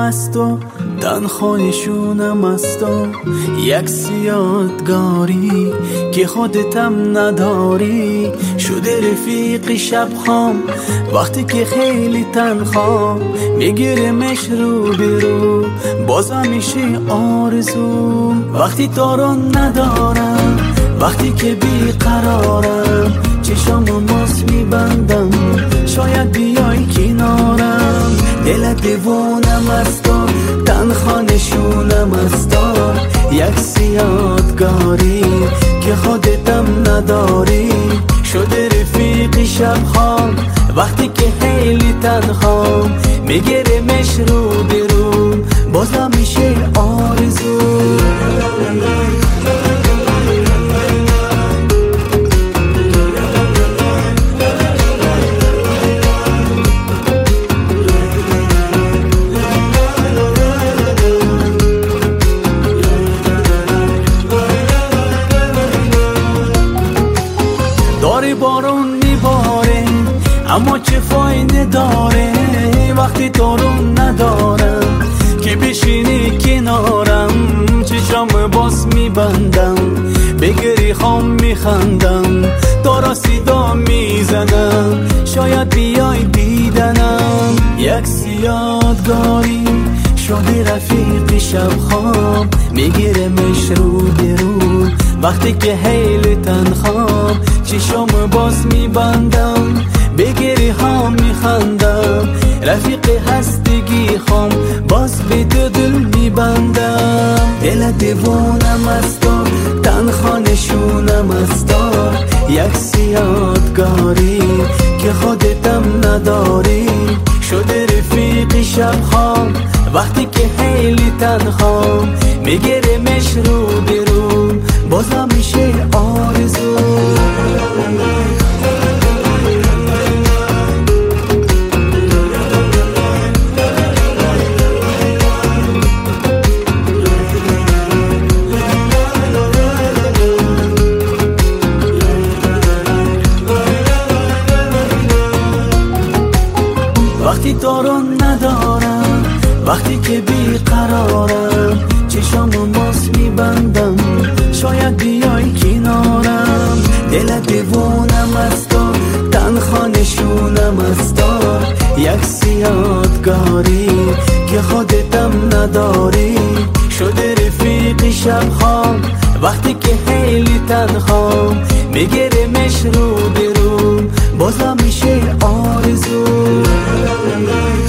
است و تنها نشونم است و یک یادگاری که خودتم نداری. شده رفیق شب خام وقتی که خیلی تنها میگیرمش رو برو بازم میشه آرزو. وقتی تو رو ندارم وقتی که بیقرارم چشامو ماس میبندم شاید بیای کنارم. دل دیوونم است و تنها نشونم است یک یادگاری که خودتم نداری. شده رفیق شب خام وقتی که خیلی تنها میگیرمش رو برو بازم میشه آرزو. داری بارون میباره اما چه فایده داره وقتی تو رو ندارم که بشینی کنارم. چشم باز میبندم بگری خام میخندم تو را صدا میزنم شاید بیای دیدنم. یک یادگاری شده رفیق شب خواب میگیرمش رو برو وقتی که حیل تنها چشم باز میبندم بگیری ها میخندم. رفیق هستگی خام باز به دل میبندم. دل دیوونم است و تنها نشونم است یک یادگاری که خودتم نداری. شده رفیق شب خام وقتی که خیلی تنها میگیرمش رو برو بازم میشه آرزو. وقتی تو رو ندارم وقتی که بیقرارم چشامو ماس میبندم شاید بیای کنارم. دل دیوونم است و تنها نشونم است یک یادگاری که خودتم نداری. شده رفیق شب خام وقتی که خیلی تنها میگیرمش رو برو بازم میشه آرزو.